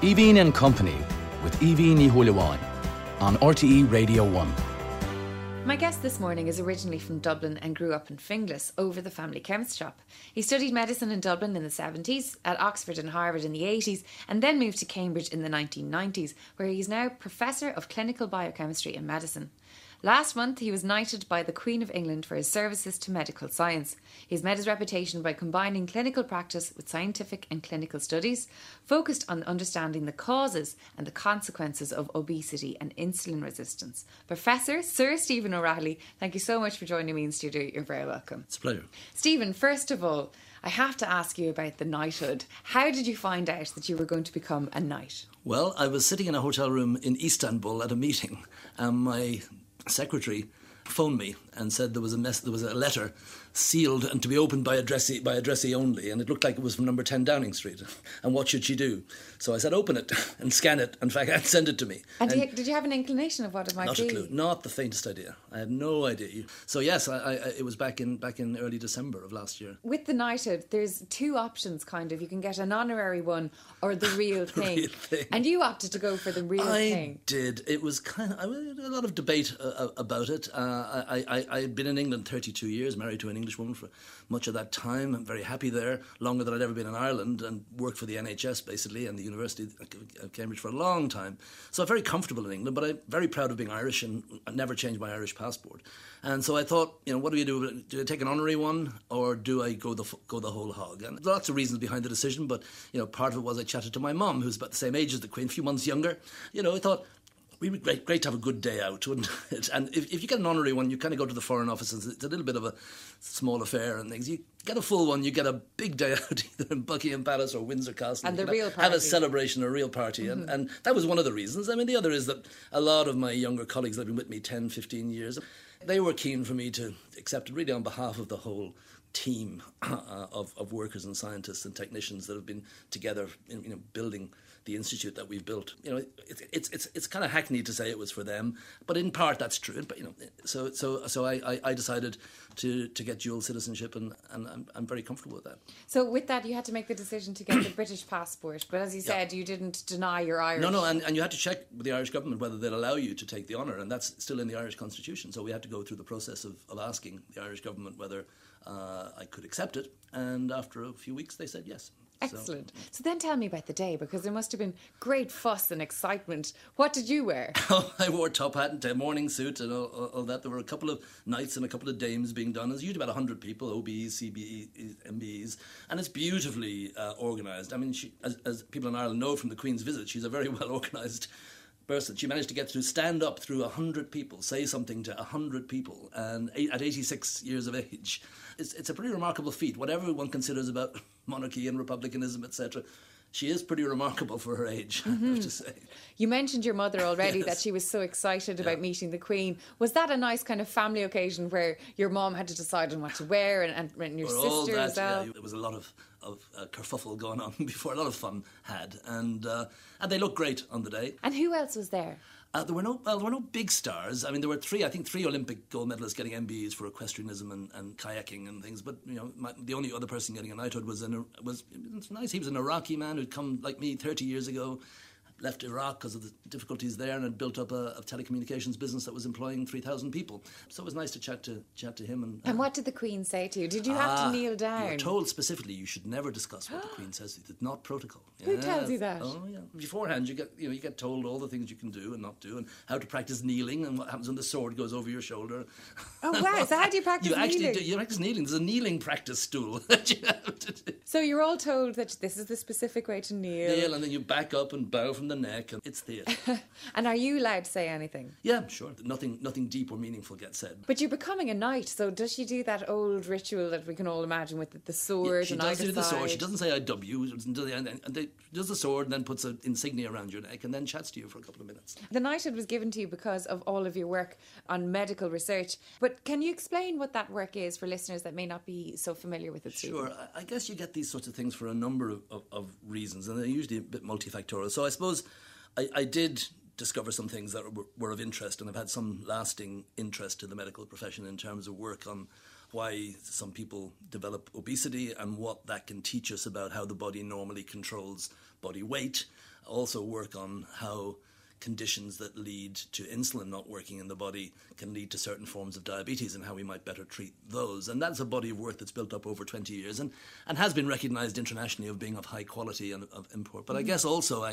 Eveen and Company with Eveen Ní Thuilleamán on RTE Radio 1. My guest this morning is originally from Dublin and grew up in Finglas over the family chemist shop. He studied medicine in Dublin in the 70s, at Oxford and Harvard in the 80s, and then moved to Cambridge in the 1990s, where he is now Professor of Clinical Biochemistry and Medicine. Last month, he was knighted by the Queen of England for his services to medical science. He has made his reputation by combining clinical practice with scientific and clinical studies, focused on understanding the causes and the consequences of obesity and insulin resistance. Professor Sir Stephen O'Reilly, thank you so much for joining me in studio. You're very welcome. It's a pleasure. Stephen, first of all, I have to ask you about the knighthood. How did you find out that you were going to become a knight? Well, I was sitting in a hotel room in Istanbul at a meeting, and my secretary phoned me and said there was a letter sealed and to be opened by addressee only, and it looked like it was from number 10 Downing Street. And what should she do? So I said, open it and scan it, in fact, and send it to me. And did you have an inclination of what it might be? Not a clue, not the faintest idea. I had no idea. So yes, it was back in early December of last year. With the knighthood, there's two options, kind of. You can get an honorary one or the real thing. Real thing. And you opted to go for the real thing. I did. It was kind of a lot of debate about it. I had been in England 32 years, married to an English woman for much of that time. I'm very happy there, longer than I'd ever been in Ireland, and worked for the NHS basically and the University of Cambridge for a long time. So I'm very comfortable in England, but I'm very proud of being Irish, and I never changed my Irish passport. And so I thought, what do you do? Do I take an honorary one, or do I go the whole hog? And there's lots of reasons behind the decision, but part of it was I chatted to my mum, who's about the same age as the Queen, a few months younger. I thought, it would be great to have a good day out, wouldn't it? And if you get an honorary one, you kind of go to the Foreign Office, and it's a little bit of a small affair and things. You get a full one, you get a big day out either in Buckingham Palace or Windsor Castle. And the real party. Have a celebration, a real party. Mm-hmm. And that was one of the reasons. I mean, the other is that a lot of my younger colleagues that have been with me 10, 15 years, they were keen for me to accept it really on behalf of the whole team of workers and scientists and technicians that have been together building the institute that we've built. It's kind of hackneyed to say it was for them, but in part that's true. But so I decided to get dual citizenship, and I'm very comfortable with that. So with that, you had to make the decision to get the British passport, but as you said, you didn't deny your Irish. No, and you had to check with the Irish government whether they'd allow you to take the honour, and that's still in the Irish constitution. So we had to go through the process of asking the Irish government whether I could accept it, and after a few weeks they said yes. Excellent. So then tell me about the day, because there must have been great fuss and excitement. What did you wear? I wore a top hat and a morning suit and all that. There were a couple of knights and a couple of dames being done. There's usually about 100 people, OBEs, CBEs, MBEs, and it's beautifully organised. I mean, as people in Ireland know from the Queen's visit, she's a very well organised person. She managed to get through, stand up through 100 people, say something to 100 people, and at 86 years of age. It's a pretty remarkable feat. Whatever one considers about monarchy and republicanism, etc., she is pretty remarkable for her age, I have to say. You mentioned your mother already, Yes. that she was so excited about meeting the Queen. Was that a nice kind of family occasion where your mom had to decide on what to wear, and your sister as well? Yeah, there was a lot of kerfuffle going on before, a lot of fun had, and they looked great on the day. And who else was there? There were no big stars. I mean, there were three Olympic gold medalists getting MBEs for equestrianism and kayaking and things. But the only other person getting a knighthood was it's nice. He was an Iraqi man who'd come like me 30 years ago, left Iraq because of the difficulties there, and had built up a telecommunications business that was employing 3,000 people. So it was nice to chat to him. And what did the Queen say to you? Did you have to kneel down? You were told specifically you should never discuss what the Queen says. It's not protocol. Who tells you that? Oh yeah. Beforehand, you get told all the things you can do and not do, and how to practice kneeling, and what happens when the sword goes over your shoulder. Oh wow! So how do you practice kneeling? You practice kneeling. There's a kneeling practice stool that you have to do. So you're all told that this is the specific way to kneel. And then you back up and bow from the neck, and it's theatre. And are you allowed to say anything? Yeah, sure. Nothing deep or meaningful gets said. But you're becoming a knight, so does she do that old ritual that we can all imagine with the sword and either side? She does do the sword. She doesn't say I W. And does the sword and then puts an insignia around your neck and then chats to you for a couple of minutes. The knighthood was given to you because of all of your work on medical research. But can you explain what that work is for listeners that may not be so familiar with it? Sure. I guess you get these sorts of things for a number of reasons, and they're usually a bit multifactorial. So I suppose I did discover some things that were of interest, and have had some lasting interest to the medical profession in terms of work on why some people develop obesity and what that can teach us about how the body normally controls body weight. Also work on how conditions that lead to insulin not working in the body can lead to certain forms of diabetes and how we might better treat those. And that's a body of work that's built up over 20 years and has been recognised internationally of being of high quality and of import. But I guess also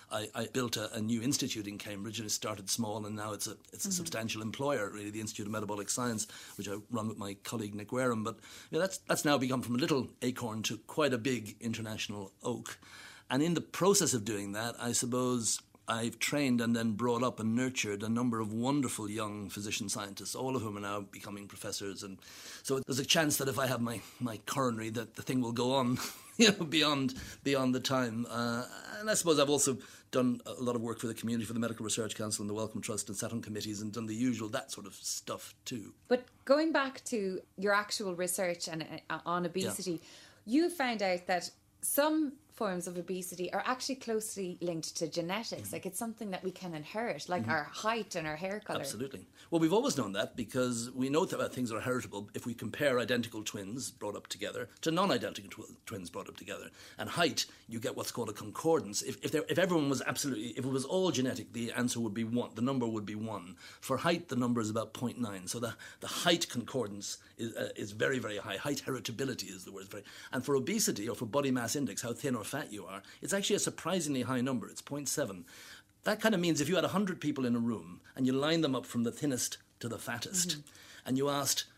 I built a new institute in Cambridge, and it started small, and now it's a substantial employer, really, the Institute of Metabolic Science, which I run with my colleague Nick Wareham. But that's now become from a little acorn to quite a big international oak. And in the process of doing that, I suppose I've trained and then brought up and nurtured a number of wonderful young physician scientists, all of whom are now becoming professors. And so there's a chance that if I have my coronary, that the thing will go on beyond the time. And I suppose I've also done a lot of work for the community, for the Medical Research Council and the Wellcome Trust, and sat on committees and done the usual, that sort of stuff too. But going back to your actual research and on obesity, you found out that some forms of obesity are actually closely linked to genetics. Like, it's something that we can inherit, like our height and our hair colour. Absolutely. Well, we've always known that, because we know that things are heritable if we compare identical twins brought up together to non-identical twins brought up together. And height, you get what's called a concordance. If everyone was if it was all genetic, the answer would be 1. The number would be 1. For height, the number is about 0.9. So the height concordance is very, very high. Height heritability is the word. And for obesity, or for body mass index, how thin or fat you are, it's actually a surprisingly high number. It's 0.7. That kind of means if you had 100 people in a room and you lined them up from the thinnest to the fattest, and you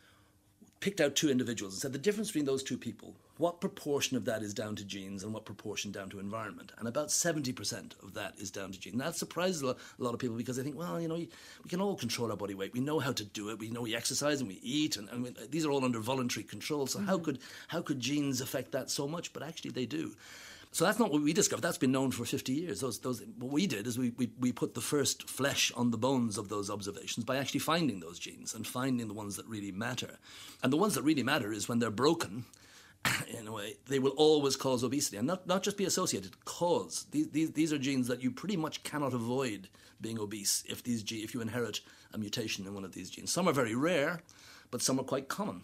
picked out 2 individuals and said the difference between those 2 people, what proportion of that is down to genes and what proportion down to environment? And about 70% of that is down to genes. And that surprises a lot of people, because they think, well, we can all control our body weight. We know how to do it. We know we exercise and we eat, and these are all under voluntary control. So how could genes affect that so much? But actually they do. So that's not what we discovered. That's been known for 50 years. What we did is we put the first flesh on the bones of those observations by actually finding those genes and finding the ones that really matter. And the ones that really matter is when they're broken, in a way, they will always cause obesity. And not just be associated, cause. These are genes that you pretty much cannot avoid being obese if you inherit a mutation in one of these genes. Some are very rare, but some are quite common.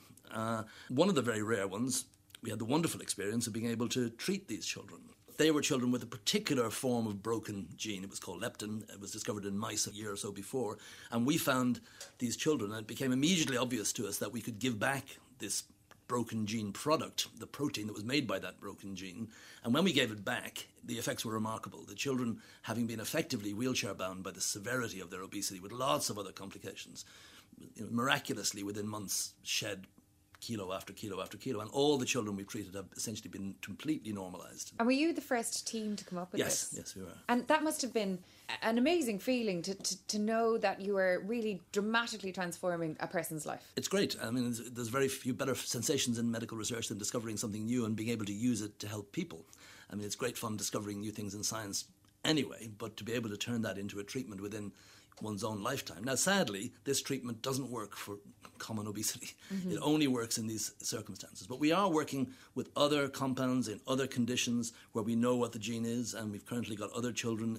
One of the very rare ones, we had the wonderful experience of being able to treat these children. They were children with a particular form of broken gene. It was called leptin. It was discovered in mice a year or so before. And we found these children, and it became immediately obvious to us that we could give back this broken gene product, the protein that was made by that broken gene. And when we gave it back, the effects were remarkable. The children, having been effectively wheelchair-bound by the severity of their obesity with lots of other complications, miraculously within months shed kilo after kilo after kilo, and all the children we've treated have essentially been completely normalised. And were you the first team to come up with this? Yes, we were. And that must have been an amazing feeling to know that you were really dramatically transforming a person's life. It's great. I mean, there's very few better sensations in medical research than discovering something new and being able to use it to help people. I mean, it's great fun discovering new things in science anyway, but to be able to turn that into a treatment within one's own lifetime. Now, sadly, this treatment doesn't work for common obesity. It only works in these circumstances. But we are working with other compounds in other conditions where we know what the gene is, and we've currently got other children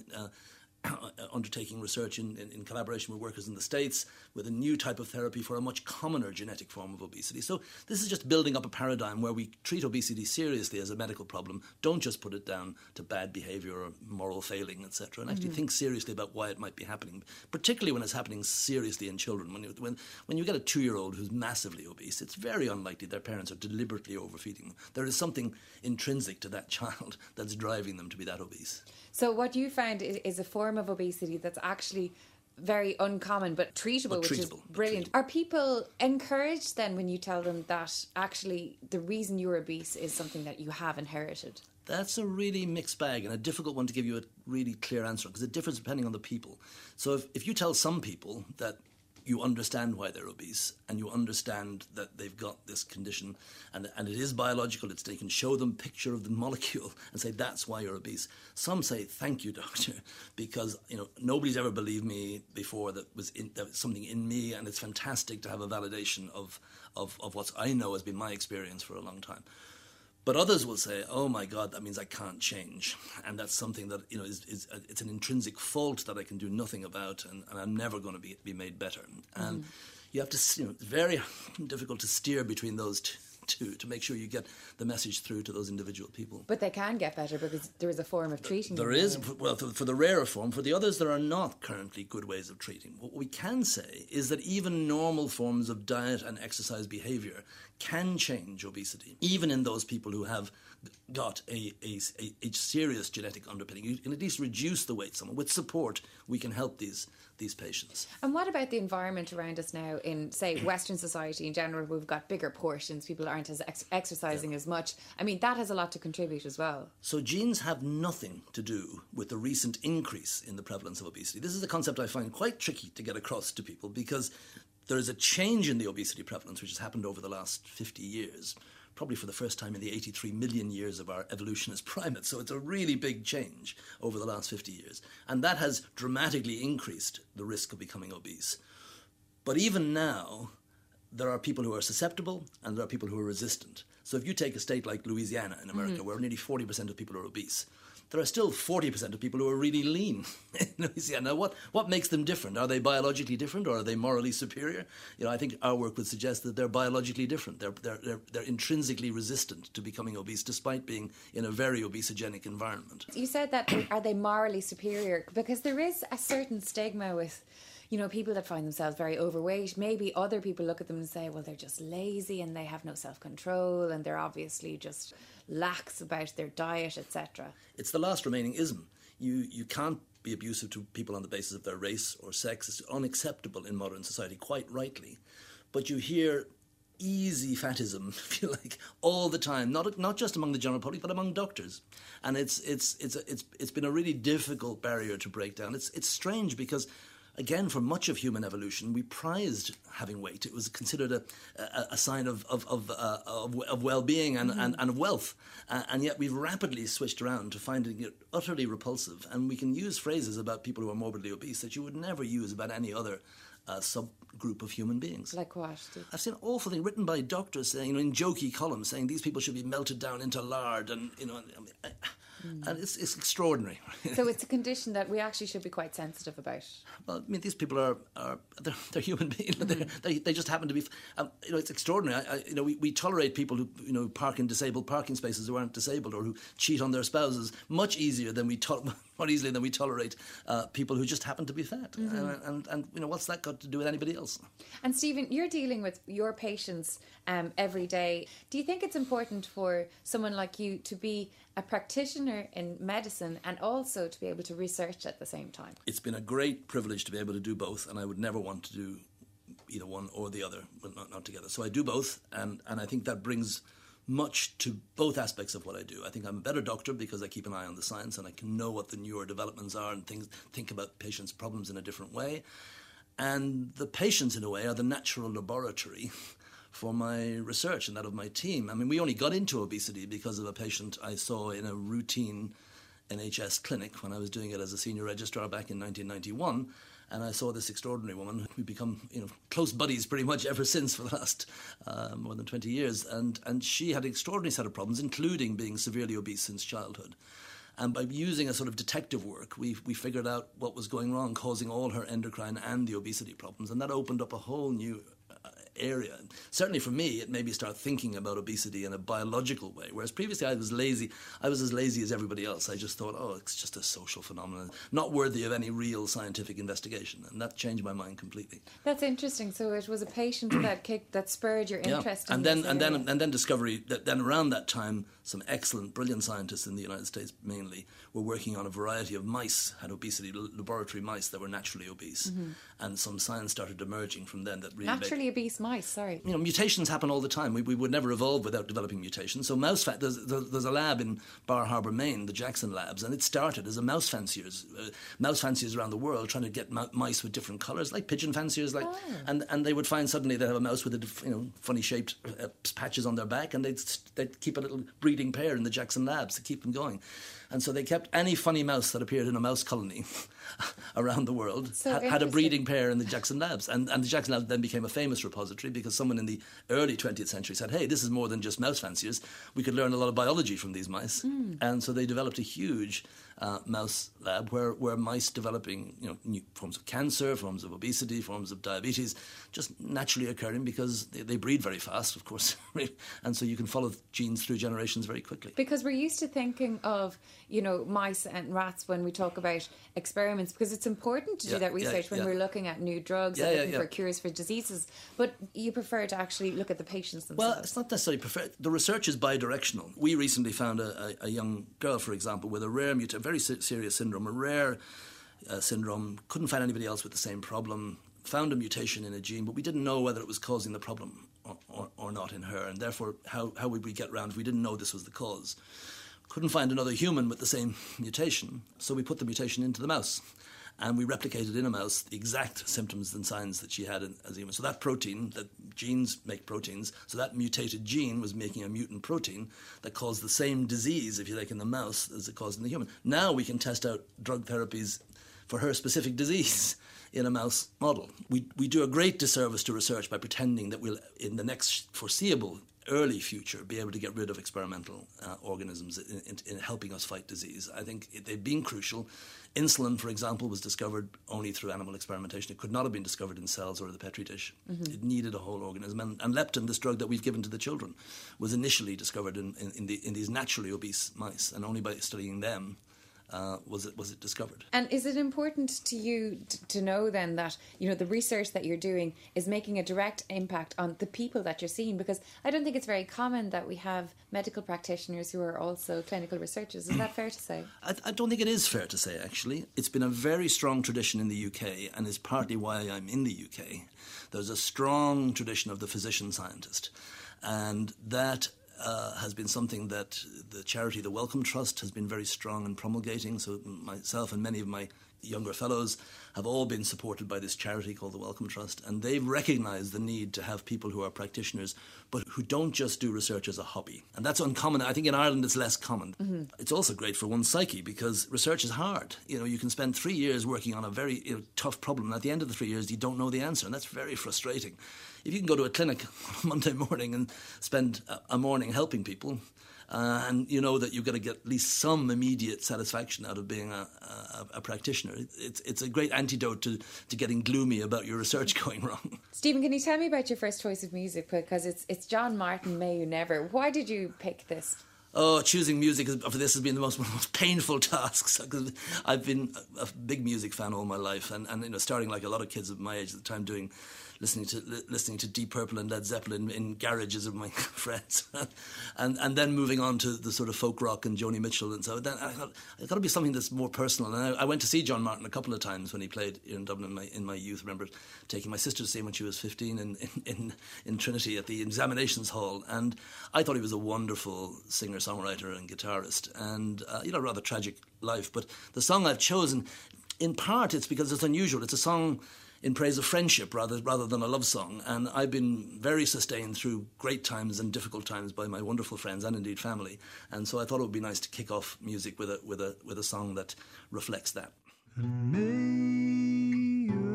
undertaking research in collaboration with workers in the States with a new type of therapy for a much commoner genetic form of obesity. So this is just building up a paradigm where we treat obesity seriously as a medical problem, don't just put it down to bad behaviour or moral failing, etc., and actually think seriously about why it might be happening, particularly when it's happening seriously in children. When you get a 2-year-old who's massively obese, it's very unlikely their parents are deliberately overfeeding them. There is something intrinsic to that child that's driving them to be that obese. So what you found is a form of obesity that's actually very uncommon but treatable, which is brilliant. Are people encouraged then when you tell them that actually the reason you're obese is something that you have inherited? That's a really mixed bag and a difficult one to give you a really clear answer, because it differs depending on the people. So if you tell some people that you understand why they're obese and you understand that they've got this condition and it is biological, they can show them a picture of the molecule and say, that's why you're obese. Some say, thank you, doctor, because nobody's ever believed me before that was something in me, and it's fantastic to have a validation of what I know has been my experience for a long time. But others will say, "Oh my God, that means I can't change," and that's something that is it's an intrinsic fault that I can do nothing about, and I'm never going to be made better. And you have to, it's very difficult to steer between those two to make sure you get the message through to those individual people. But they can get better because there is a form of treating. There is, well, for the rarer form. For the others, there are not currently good ways of treating. What we can say is that even normal forms of diet and exercise behaviour can change obesity, even in those people who have got a serious genetic underpinning. You can at least reduce the weight somewhat. With support, we can help these patients. And what about the environment around us now in, say, Western society in general? We've got bigger portions, people aren't as exercising as much. I mean, that has a lot to contribute as well. So genes have nothing to do with the recent increase in the prevalence of obesity. This is a concept I find quite tricky to get across to people, because there is a change in the obesity prevalence which has happened over the last 50 years, probably for the first time in the 83 million years of our evolution as primates. So it's a really big change over the last 50 years. And that has dramatically increased the risk of becoming obese. But even now, there are people who are susceptible and there are people who are resistant. So if you take a state like Louisiana in America, where nearly 40% of people are obese, there are still 40% of people who are really lean in Louisiana. Now, what makes them different? Are they biologically different, or are they morally superior? I think our work would suggest that they're biologically different. They're intrinsically resistant to becoming obese, despite being in a very obesogenic environment. You said that, are they morally superior? Because there is a certain stigma with, people that find themselves very overweight. Maybe other people look at them and say, well, they're just lazy and they have no self-control and they're obviously just lax about their diet, etc. It's the last remaining ism. You can't be abusive to people on the basis of their race or sex. It's unacceptable in modern society, quite rightly. But you hear easy fatism, if you like, all the time, not just among the general public, but among doctors. And it's been a really difficult barrier to break down. It's strange because, again, for much of human evolution, we prized having weight. It was considered a sign of well-being and of wealth. And yet we've rapidly switched around to finding it utterly repulsive. And we can use phrases about people who are morbidly obese that you would never use about any other subgroup of human beings. Like what? I've seen awful things written by doctors saying, in jokey columns, saying these people should be melted down into lard, and and it's extraordinary. So it's a condition that we actually should be quite sensitive about. Well, these people they're human beings. They just happen to be. It's extraordinary. We tolerate people who park in disabled parking spaces who aren't disabled, or who cheat on their spouses much easier than more easily than we tolerate people who just happen to be fat. And what's that got to do with anybody else? And Stephen, you're dealing with your patients every day. Do you think it's important for someone like you to be a practitioner in medicine and also to be able to research at the same time? It's been a great privilege to be able to do both, and I would never want to do either one or the other, but not together. So I do both, and I think that brings much to both aspects of what I do. I think I'm a better doctor because I keep an eye on the science and I can know what the newer developments are and think about patients' problems in a different way. And the patients, in a way, are the natural laboratory for my research and that of my team. We only got into obesity because of a patient I saw in a routine NHS clinic when I was doing it as a senior registrar back in 1991. And I saw this extraordinary woman. We've become, close buddies pretty much ever since for the last more than 20 years. And she had an extraordinary set of problems, including being severely obese since childhood. And by using a sort of detective work, we figured out what was going wrong, causing all her endocrine and the obesity problems. And that opened up a whole new area. Certainly for me, it made me start thinking about obesity in a biological way, whereas previously I was lazy. I was as lazy as everybody else. I just thought, it's just a social phenomenon, not worthy of any real scientific investigation, and that changed my mind completely. That's interesting. So it was a patient that spurred your interest in this area. And then discovery that then around that time, some excellent, brilliant scientists in the United States mainly were working on a variety of mice, had obesity, laboratory mice that were naturally obese, and some science started emerging from then that really naturally obese mice, sorry. Mutations happen all the time. We would never evolve without developing mutations. So mouse fat, there's a lab in Bar Harbor, Maine, the Jackson Labs, and it started as a mouse fanciers around the world trying to get mice with different colours, like pigeon fanciers, and they would find suddenly they have a mouse with funny shaped patches on their back, and they'd keep a little breeding pair in the Jackson Labs to keep them going. And so they kept any funny mouse that appeared in a mouse colony around the world had a breeding pair in the Jackson Labs. And the Jackson Labs then became a famous repository because someone in the early 20th century said, hey, this is more than just mouse fanciers. We could learn a lot of biology from these mice. And so they developed a huge mouse lab where mice developing new forms of cancer, forms of obesity, forms of diabetes, just naturally occurring because they breed very fast, of course. And so you can follow genes through generations very quickly. Because we're used to thinking of, mice and rats when we talk about experiments, because it's important to do that research when we're looking at new drugs and looking for cures for diseases. But you prefer to actually look at the patients themselves. Well, it's not necessarily prefer. The research is bidirectional. We recently found a young girl, for example, with a rare very serious syndrome, a rare syndrome, couldn't find anybody else with the same problem, found a mutation in a gene, but we didn't know whether it was causing the problem or not in her, and therefore how would we get around if we didn't know this was the cause? Couldn't find another human with the same mutation, so we put the mutation into the mouse. And we replicated in a mouse the exact symptoms and signs that she had as a human. So that protein, that genes make proteins, so that mutated gene was making a mutant protein that caused the same disease, if you like, in the mouse as it caused in the human. Now we can test out drug therapies for her specific disease in a mouse model. We do a great disservice to research by pretending that we'll, in the next foreseeable early future, be able to get rid of experimental organisms in helping us fight disease. I think they've been crucial. Insulin, for example, was discovered only through animal experimentation. It could not have been discovered in cells or the Petri dish. It needed a whole organism. And leptin, this drug that we've given to the children, was initially discovered in these naturally obese mice, and only by studying them was it discovered. And is it important to you to know then that the research that you're doing is making a direct impact on the people that you're seeing? Because I don't think it's very common that we have medical practitioners who are also clinical researchers. Is that fair to say? I don't think it is fair to say, actually. It's been a very strong tradition in the UK, and is partly why I'm in the UK. There's a strong tradition of the physician-scientist, and that has been something that the charity, the Wellcome Trust, has been very strong in promulgating. So myself and many of my younger fellows have all been supported by this charity called the Wellcome Trust, and they've recognised the need to have people who are practitioners but who don't just do research as a hobby. And that's uncommon. I think in Ireland it's less common. It's also great for one's psyche because research is hard. You can spend 3 years working on a very tough problem, and at the end of the 3 years you don't know the answer, and that's very frustrating. If you can go to a clinic on Monday morning and spend a morning helping people, and you know that you're going to get at least some immediate satisfaction out of being a practitioner, it's a great antidote to getting gloomy about your research going wrong. Stephen, can you tell me about your first choice of music? Because it's John Martin, May You Never. Why did you pick this? Oh, choosing music for this has been one of the most painful tasks, because I've been a big music fan all my life, and starting like a lot of kids of my age at the time, listening to Deep Purple and Led Zeppelin in garages of my friends, and then moving on to the sort of folk rock and Joni Mitchell, and so then I thought it's got to be something that's more personal. And I went to see John Martin a couple of times when he played in Dublin in my youth. I remember taking my sister to see him when she was 15 in Trinity at the Examinations Hall, and I thought he was a wonderful singer-songwriter and guitarist, and a rather tragic life. But the song I've chosen, in part, it's because it's unusual. It's a song in praise of friendship rather than a love song, and I've been very sustained through great times and difficult times by my wonderful friends and indeed family, and so I thought it would be nice to kick off music with a song that reflects that. May you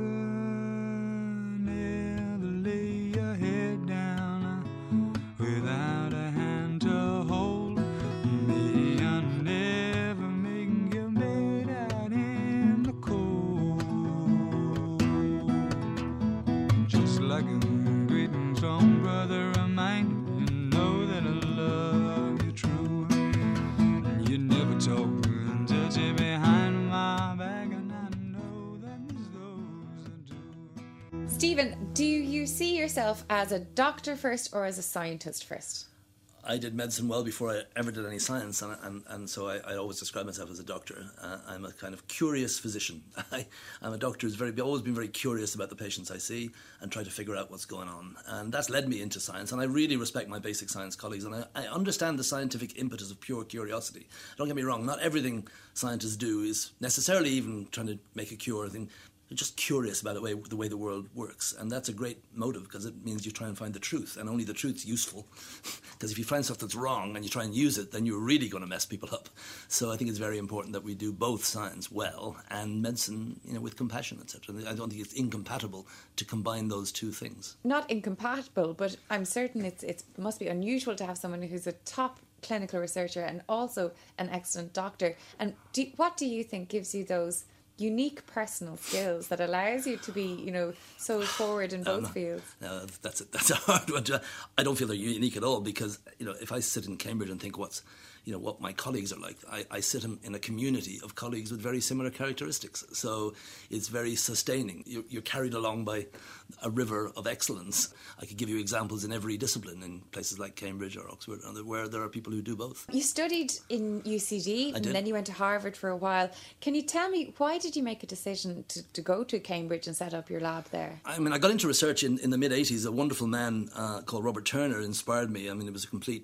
never lay your head down without a hand to hold. May you never make your bed out in the cold. Just like a great and strong brother of mine, you know that I love you true. You never talk and touch it behind my back, and I know that there's those that do. Stephen, do you see yourself as a doctor first or as a scientist first? I did medicine well before I ever did any science, and so I always describe myself as a doctor. I'm a kind of curious physician. I'm a doctor who's always been very curious about the patients I see and try to figure out what's going on. And that's led me into science, and I really respect my basic science colleagues, and I understand the scientific impetus of pure curiosity. Don't get me wrong, not everything scientists do is necessarily even trying to make a cure. just curious about the way the world works. And that's a great motive because it means you try and find the truth, and only the truth's useful. Because if you find stuff that's wrong and you try and use it, then you're really going to mess people up. So I think it's very important that we do both science well and medicine, with compassion, etc. I don't think it's incompatible to combine those two things. Not incompatible, but I'm certain it must be unusual to have someone who's a top clinical researcher and also an excellent doctor. And what do you think gives you those unique personal skills that allows you to be, so forward in both fields? No, that's a hard one. I don't feel they're unique at all because, if I sit in Cambridge and think what my colleagues are like, I sit in a community of colleagues with very similar characteristics. So it's very sustaining. You're carried along by a river of excellence. I could give you examples in every discipline in places like Cambridge or Oxford where there are people who do both. You studied in UCD and then you went to Harvard for a while. Can you tell me, why did you make a decision to go to Cambridge and set up your lab there? I got into research in the mid-80s. A wonderful man called Robert Turner inspired me. It was a complete...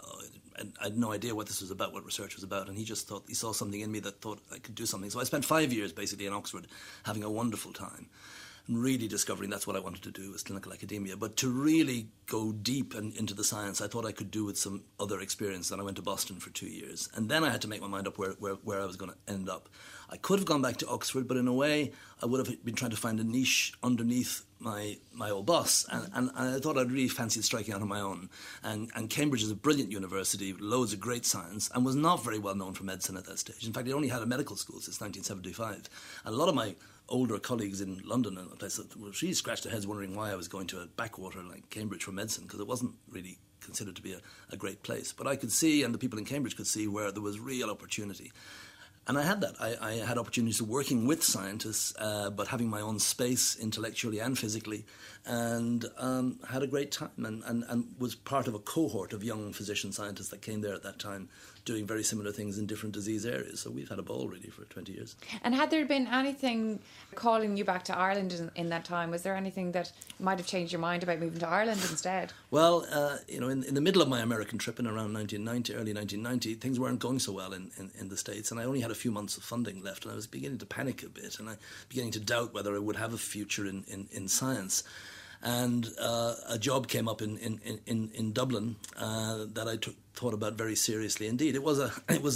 I had no idea what this was about, what research was about, and he just thought he saw something in me that thought I could do something. So I spent 5 years basically in Oxford having a wonderful time and really discovering that's what I wanted to do was clinical academia. But to really go deep into the science, I thought I could do with some other experience. And I went to Boston for 2 years. And then I had to make my mind up where I was going to end up. I could have gone back to Oxford, but in a way I would have been trying to find a niche underneath my old boss, and I thought I'd really fancied striking out on my own. And Cambridge is a brilliant university, loads of great science, and was not very well known for medicine at that stage. In fact, it only had a medical school since 1975. And a lot of my older colleagues in London and places really scratched their heads wondering why I was going to a backwater like Cambridge for medicine, because it wasn't really considered to be a great place. But I could see, and the people in Cambridge could see, where there was real opportunity. And I had that. I had opportunities of working with scientists, but having my own space intellectually and physically, and had a great time and was part of a cohort of young physician scientists that came there at that time, doing very similar things in different disease areas. So we've had a ball really for 20 years. And had there been anything calling you back to Ireland in that time? Was there anything that might have changed your mind about moving to Ireland instead? Well, in the middle of my American trip in around early 1990, things weren't going so well in the States, and I only had a few months of funding left, and I was beginning to panic a bit, and I beginning to doubt whether I would have a future in science. And a job came up in Dublin that I thought about very seriously indeed. It was a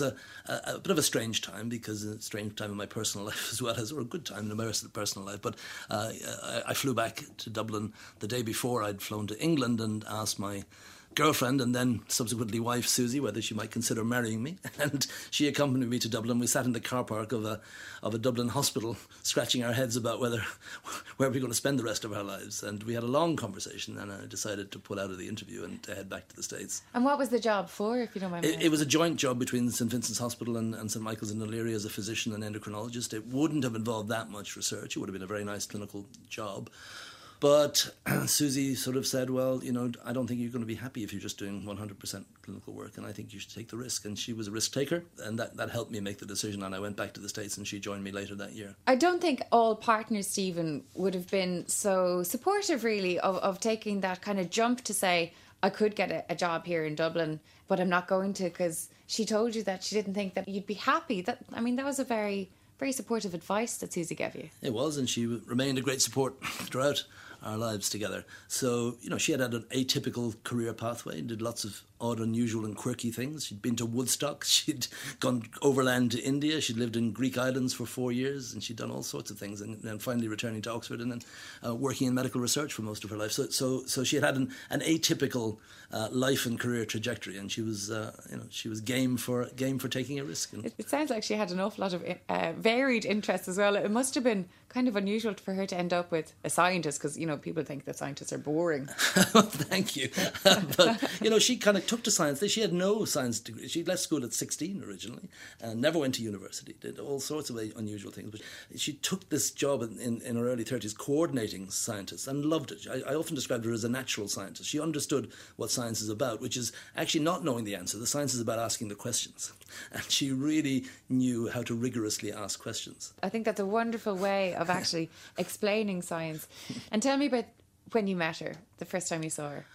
bit of a strange time, because a strange time in my personal life as well, or a good time in my personal life. But I flew back to Dublin the day before I'd flown to England and asked my girlfriend and then subsequently wife Susie whether she might consider marrying me, and she accompanied me to Dublin. We sat in the car park of a Dublin hospital scratching our heads about where we're going to spend the rest of our lives, and we had a long conversation, and I decided to pull out of the interview and to head back to the States. And what was the job for, if you don't mind? It was a joint job between St Vincent's Hospital and St Michael's in O'Leary as a physician and endocrinologist. It wouldn't have involved that much research. It would have been a very nice clinical job. But Susie sort of said, well, I don't think you're going to be happy if you're just doing 100% clinical work, and I think you should take the risk. And she was a risk taker, and that helped me make the decision, and I went back to the States, and she joined me later that year. I don't think all partners, Stephen, would have been so supportive, really, of taking that kind of jump to say, I could get a job here in Dublin, but I'm not going to, because she told you that she didn't think that you'd be happy. That was a very, very supportive advice that Susie gave you. It was, and she remained a great support throughout our lives together. So, she had an atypical career pathway, did lots of odd, unusual and quirky things. She'd been to Woodstock, she'd gone overland to India, she'd lived in Greek islands for 4 years, and she'd done all sorts of things, and then finally returning to Oxford and then working in medical research for most of her life. So she had an atypical life and career trajectory, and she was game for taking a risk. It sounds like she had an awful lot of varied interests as well. It must have been kind of unusual for her to end up with a scientist, because people think that scientists are boring. Thank you. But she kind of took to science. She had no science degree. She left school at 16 originally, and never went to university, did all sorts of unusual things. But she took this job in her early 30s coordinating scientists, and loved it. I often described her as a natural scientist. She understood what science is about, which is actually not knowing the answer. The science is about asking the questions, and she really knew how to rigorously ask questions. I think that's a wonderful way of actually explaining science. And tell me about when you met her, the first time you saw her.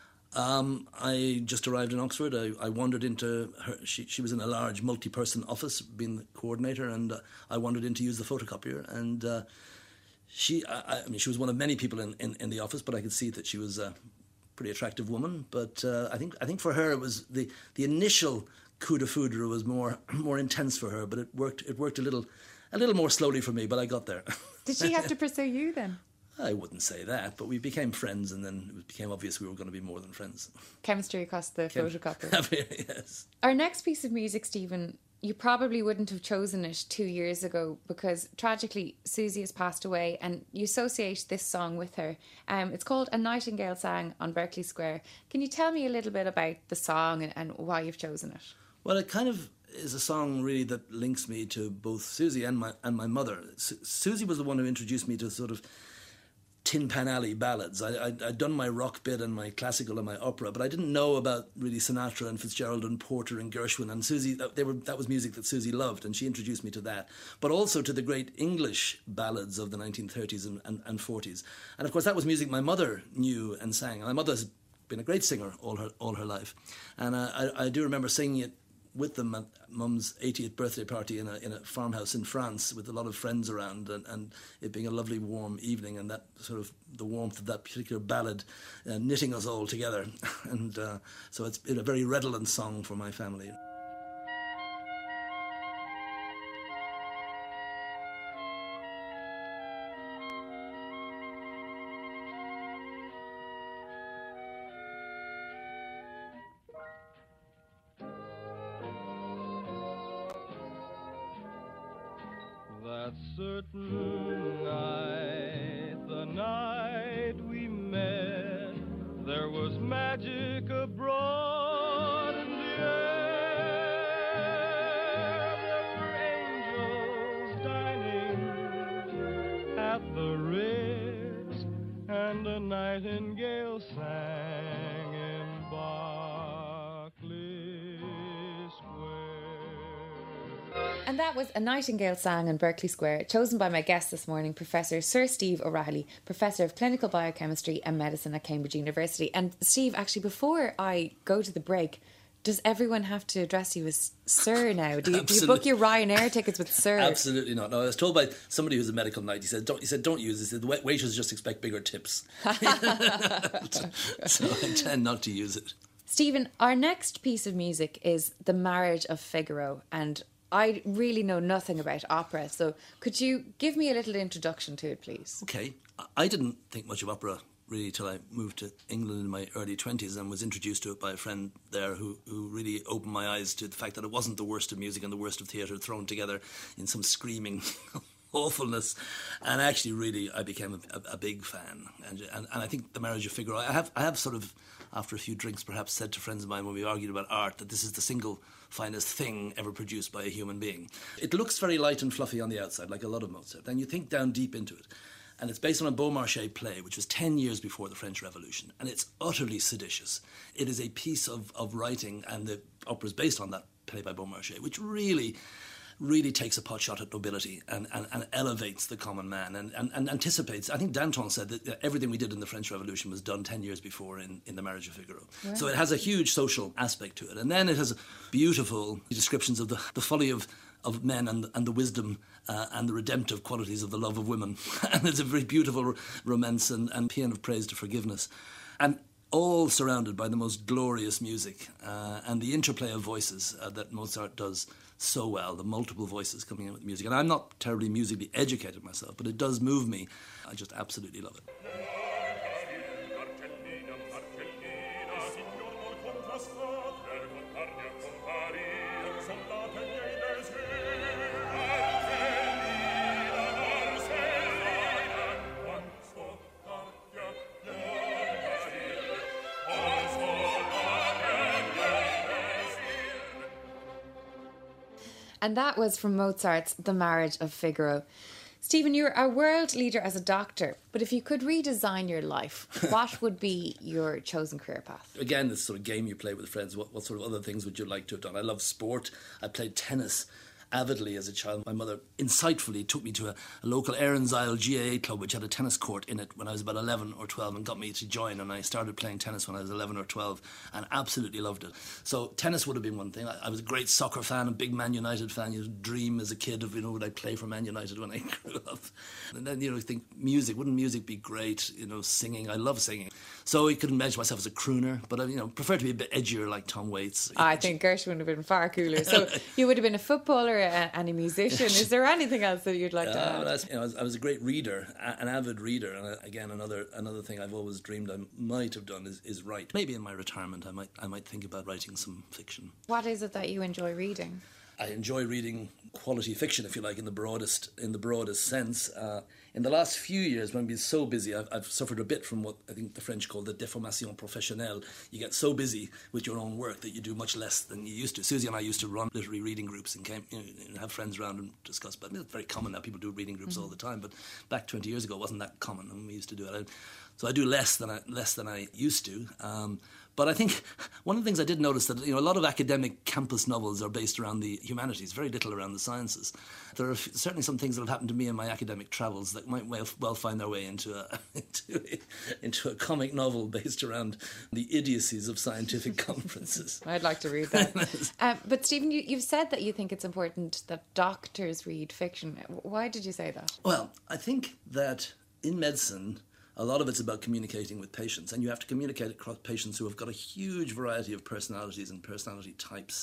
I just arrived in Oxford. I wandered into her. She was in a large multi-person office, being the coordinator, and I wandered in to use the photocopier, and I mean, she was one of many people in the office, but I could see that she was a pretty attractive woman. But I think for her it was the initial coup de foudre was more intense for her, but it worked a little more slowly for me, but I got there. Did she have to pursue you then? I wouldn't say that, but we became friends, and then it became obvious we were going to be more than friends. Chemistry across the photocopier. Yes. Our next piece of music, Stephen, you probably wouldn't have chosen it 2 years ago because tragically Susie has passed away, and you associate this song with her. It's called A Nightingale Sang on Berkeley Square. Can you tell me a little bit about the song and why you've chosen it? Well, it kind of is a song really that links me to both Susie and my mother. Susie was the one who introduced me to sort of Tin Pan Alley ballads. I'd done my rock bit and my classical and my opera, but I didn't know about really Sinatra and Fitzgerald and Porter and Gershwin and Susie. That was music that Susie loved, and she introduced me to that, but also to the great English ballads of the 1930s and 40s. And of course, that was music my mother knew and sang. My mother's been a great singer all her life, and I do remember singing it with them at Mum's 80th birthday party in a farmhouse in France with a lot of friends around, and it being a lovely warm evening, and that sort of the warmth of that particular ballad knitting us all together. And so it's been a very redolent song for my family. That certain night, the night we met, there was magic abroad in the air. There were angels dining at the Ritz, and a nightingale sang in Berkeley Square. And that was A Nightingale Sang in Berkeley Square, chosen by my guest this morning, Professor Sir Steve O'Reilly, Professor of Clinical Biochemistry and Medicine at Cambridge University. And Steve, actually, before I go to the break, does everyone have to address you as Sir now? Do you book your Ryanair tickets with Sir? Absolutely not. No, I was told by somebody who's a medical knight. He said, "Don't use this." He said, "The waiters just expect bigger tips." So I tend not to use it. Stephen, our next piece of music is The Marriage of Figaro, and I really know nothing about opera, so could you give me a little introduction to it, please? Okay. I didn't think much of opera really till I moved to England in my early 20s and was introduced to it by a friend there who really opened my eyes to the fact that it wasn't the worst of music and the worst of theatre thrown together in some screaming awfulness. And actually, really, I became a big fan. And I think The Marriage of Figaro, I have sort of, after a few drinks perhaps, said to friends of mine when we argued about art that this is the single finest thing ever produced by a human being. It looks very light and fluffy on the outside, like a lot of Mozart. Then you think down deep into it. And it's based on a Beaumarchais play, which was 10 years before the French Revolution. And it's utterly seditious. It is a piece of writing, and the opera is based on that play by Beaumarchais, which really takes a pot shot at nobility and elevates the common man and anticipates. I think Danton said that everything we did in the French Revolution was done 10 years before in The Marriage of Figaro. Right. So it has a huge social aspect to it. And then it has beautiful descriptions of the folly of men and the wisdom and the redemptive qualities of the love of women. And it's a very beautiful romance and paean of praise to forgiveness. And all surrounded by the most glorious music and the interplay of voices that Mozart does so well, the multiple voices coming in with music. And I'm not terribly musically educated myself, but it does move me. I just absolutely love it. And that was from Mozart's The Marriage of Figaro. Stephen, you're a world leader as a doctor, but if you could redesign your life, what would be your chosen career path? Again, this sort of game you play with friends, what sort of other things would you like to have done? I love sport. I played tennis avidly as a child. My mother insightfully took me to a local Erin's Isle GAA club which had a tennis court in it when I was about 11 or 12 and got me to join, and I started playing tennis when I was 11 or 12 and absolutely loved it. So tennis would have been one thing. I was a great soccer fan, a big Man United fan. You dream as a kid of, would I play for Man United when I grew up? And then, you think music, wouldn't music be great? Singing, I love singing. So I couldn't imagine myself as a crooner, but I prefer to be a bit edgier like Tom Waits. I think Gershwin would have been far cooler. So you would have been a footballer and a musician. Is there anything else that you'd like to add? I was a great reader, an avid reader, and again another thing I've always dreamed I might have done is write. Maybe in my retirement I might think about writing some fiction. What is it that you enjoy reading? I enjoy reading quality fiction, if you like, in the broadest sense. In the last few years, when I've been so busy, I've suffered a bit from what I think the French call the déformation professionnelle. You get so busy with your own work that you do much less than you used to. Susie and I used to run literary reading groups and have friends around and discuss. But it's very common now. People do reading groups all the time. But back 20 years ago, it wasn't that common, and we used to do it. So I do less than I used to. But I think one of the things I did notice that a lot of academic campus novels are based around the humanities, very little around the sciences. There are certainly some things that have happened to me in my academic travels that might well find their way into a comic novel based around the idiocies of scientific conferences. I'd like to read that. But Stephen, you've said that you think it's important that doctors read fiction. Why did you say that? Well, I think that in medicine, a lot of it's about communicating with patients, and you have to communicate across patients who have got a huge variety of personalities and personality types.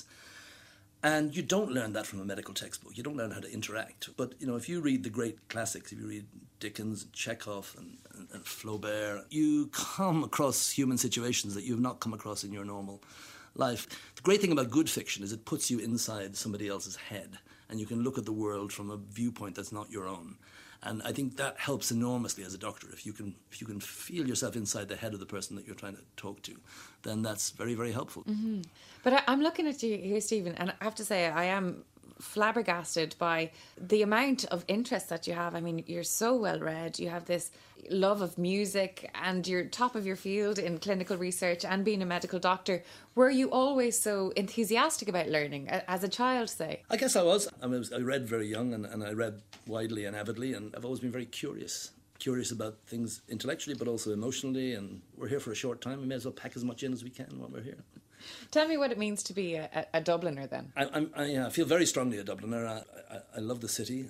And you don't learn that from a medical textbook. You don't learn how to interact. But, if you read the great classics, if you read Dickens, Chekhov and Flaubert, you come across human situations that you have not come across in your normal life. The great thing about good fiction is it puts you inside somebody else's head, and you can look at the world from a viewpoint that's not your own. And I think that helps enormously as a doctor. If you can feel yourself inside the head of the person that you're trying to talk to, then that's very, very helpful. Mm-hmm. But I'm looking at you here, Stephen, and I have to say I am flabbergasted by the amount of interest that you have. I mean, you're so well read. You have this love of music and you're top of your field in clinical research and being a medical doctor. Were you always so enthusiastic about learning as a child, say? I guess I was. I read very young and I read widely and avidly, and I've always been very curious about things intellectually but also emotionally, and we're here for a short time. We may as well pack as much in as we can while we're here. Tell me what it means to be a Dubliner then. I feel very strongly a Dubliner. I love the city.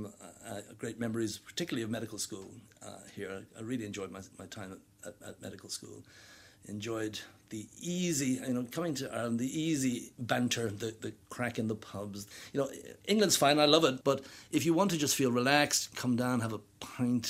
Great memories, particularly of medical school here. I really enjoyed my time at medical school. Enjoyed the easy, coming to Ireland, the easy banter, the crack in the pubs. England's fine, I love it, but if you want to just feel relaxed, come down, have a pint,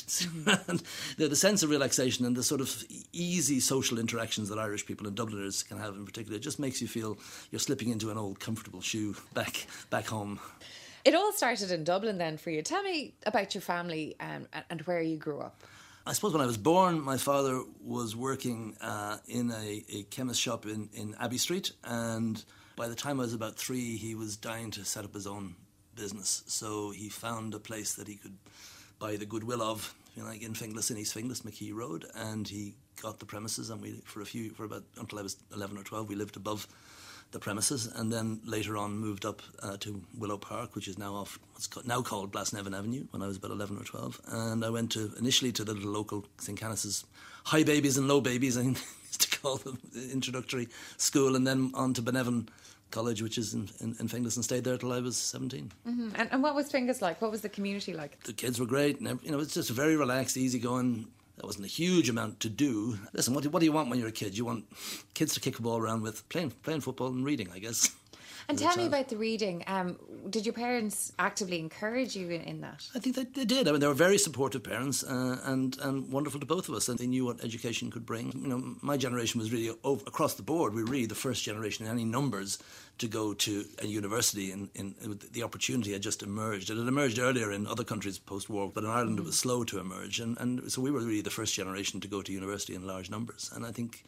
the sense of relaxation and the sort of easy social interactions that Irish people and Dubliners can have in particular, it just makes you feel you're slipping into an old comfortable shoe back home. It all started in Dublin then for you. Tell me about your family and where you grew up. I suppose when I was born, my father was working in a chemist shop in Abbey Street, and by the time I was about 3, he was dying to set up his own business. So he found a place that he could buy the goodwill of, in Finglas, in East Finglas, McKee Road, and he got the premises, and until I was 11 or 12, we lived above the premises, and then later on moved up to Willow Park, which is now off what's now called Blasnevin Avenue, when I was about 11 or 12. And I went initially to the little local St. Canis's high babies and low babies, I think used to call them, the introductory school, and then on to Benevin College, which is in Finglas, and stayed there till I was 17. Mm-hmm. And what was Finglas like? What was the community like? The kids were great. And, it's just very relaxed, easygoing. There wasn't a huge amount to do. Listen, what do you want when you're a kid? You want kids to kick a ball around with, playing football and reading, I guess. And tell me about the reading. Did your parents actively encourage you in that? I think they did. I mean, they were very supportive parents and wonderful to both of us. And they knew what education could bring. My generation was really, across the board, we were really the first generation in any numbers to go to a university. And the opportunity had just emerged. It had emerged earlier in other countries post-war, but in Ireland it was slow to emerge. And so we were really the first generation to go to university in large numbers. And I think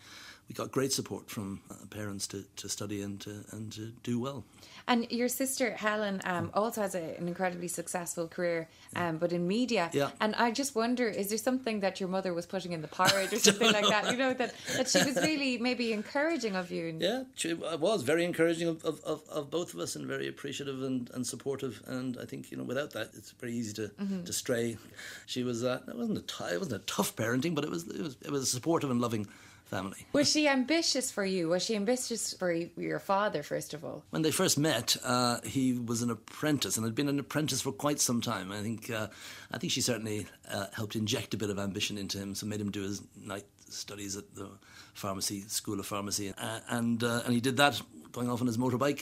we got great support from parents to study and to do well. And your sister Helen also has an incredibly successful career, but in media. Yeah. And I just wonder, is there something that your mother was putting in the porridge or something like that? You know, that she was really maybe encouraging of you. Yeah, she was very encouraging of both of us, and very appreciative and supportive. And I think, without that, it's very easy to stray. She was it wasn't a tough parenting, but it was a supportive and loving family. Was she ambitious for you? Was she ambitious for your father, first of all? When they first met, he was an apprentice and had been an apprentice for quite some time. I think she certainly helped inject a bit of ambition into him, so made him do his night studies at the School of Pharmacy, and he did that going off on his motorbike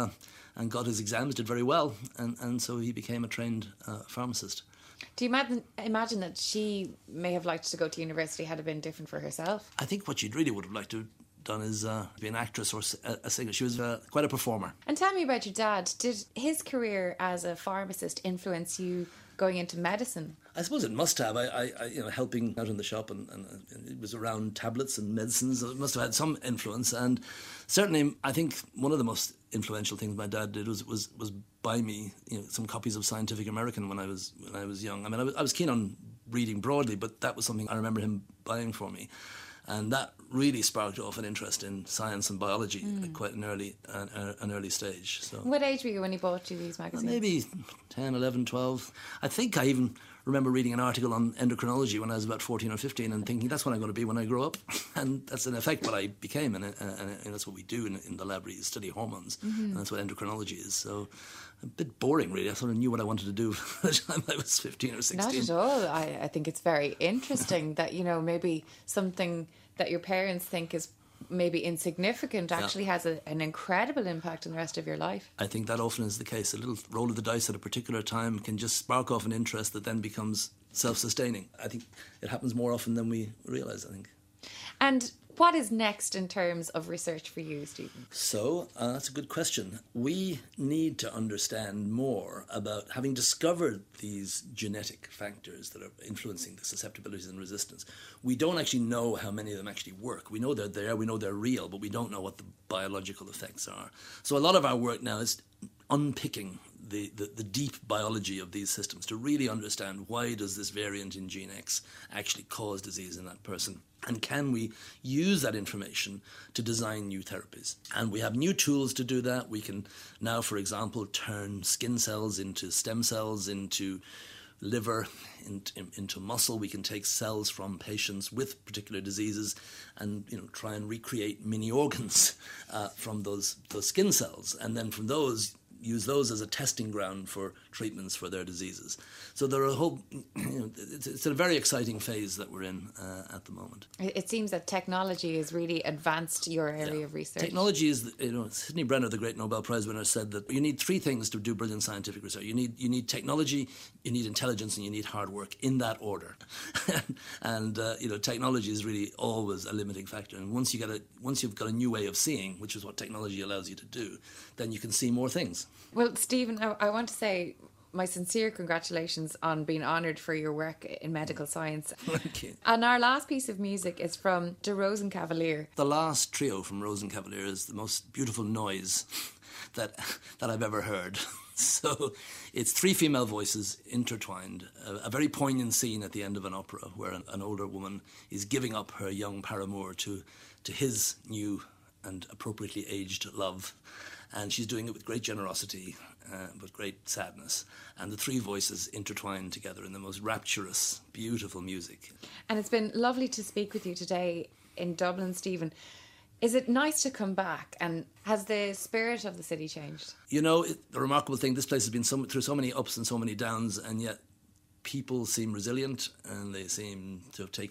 and got his exams, did very well, and so he became a trained pharmacist. Do you imagine that she may have liked to go to university had it been different for herself? I think what she really would have liked to have done is be an actress or a singer. She was quite a performer. And tell me about your dad. Did his career as a pharmacist influence you going into medicine? I suppose it must have. I helping out in the shop and it was around tablets and medicines. It must have had some influence. And certainly, I think one of the most influential things my dad did was buy me some copies of Scientific American when I was young. I mean, I was keen on reading broadly, but that was something I remember him buying for me. And that really sparked off an interest in science and biology at quite an early stage. So, what age were you when he bought you these magazines? Maybe 10, 11, 12. I think I even remember reading an article on endocrinology when I was about 14 or 15 and thinking that's what I'm going to be when I grow up. And that's in effect what I became. And that's what we do in the lab. You study hormones. And that's what endocrinology is. So a bit boring, really. I sort of knew what I wanted to do by the time I was 15 or 16. Not at all. I think it's very interesting that, maybe something that your parents think is maybe insignificant actually has an incredible impact on the rest of your life. I think that often is the case. A little roll of the dice at a particular time can just spark off an interest that then becomes self-sustaining. I think it happens more often than we realise, I think. And what is next in terms of research for you, Stephen? So, that's a good question. We need to understand more about, having discovered these genetic factors that are influencing the susceptibilities and resistance. We don't actually know how many of them actually work. We know they're there, we know they're real, but we don't know what the biological effects are. So a lot of our work now is unpicking the deep biology of these systems to really understand why does this variant in gene X actually cause disease in that person. And can we use that information to design new therapies? And we have new tools to do that. We can now, for example, turn skin cells into stem cells, into liver, into muscle. We can take cells from patients with particular diseases and try and recreate mini organs from those skin cells. And then from those, use those as a testing ground for treatments for their diseases. So there are a whole, it's a very exciting phase that we're in at the moment. It seems that technology has really advanced your area of research. Technology is, Sidney Brenner, the great Nobel Prize winner, said that you need three things to do brilliant scientific research. You need technology, you need intelligence, and you need hard work, in that order. And technology is really always a limiting factor. And once you've got a new way of seeing, which is what technology allows you to do, then you can see more things. Well, Stephen, I want to say my sincere congratulations on being honoured for your work in medical science. Thank you. And our last piece of music is from De Rosenkavalier. The last trio from Rosenkavalier is the most beautiful noise that I've ever heard. So it's three female voices intertwined, a very poignant scene at the end of an opera where an older woman is giving up her young paramour to his new and appropriately aged love. And she's doing it with great generosity, but great sadness. And the three voices intertwine together in the most rapturous, beautiful music. And it's been lovely to speak with you today in Dublin, Stephen. Is it nice to come back? And has the spirit of the city changed? The remarkable thing, this place has been through so many ups and so many downs, and yet people seem resilient, and they seem to have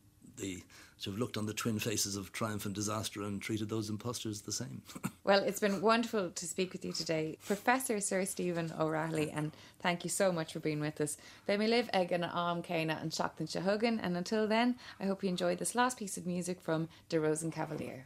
to have looked on the twin faces of triumph and disaster and treated those imposters the same. Well, it's been wonderful to speak with you today, Professor Sir Stephen O'Reilly, and thank you so much for being with us. They may live ag an am céine and seachtain sehugan, and until then, I hope you enjoyed this last piece of music from De Rosenkavalier.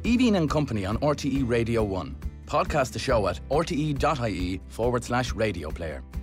Eveen and Company on RTE Radio 1. Podcast the show at rte.ie/radio player.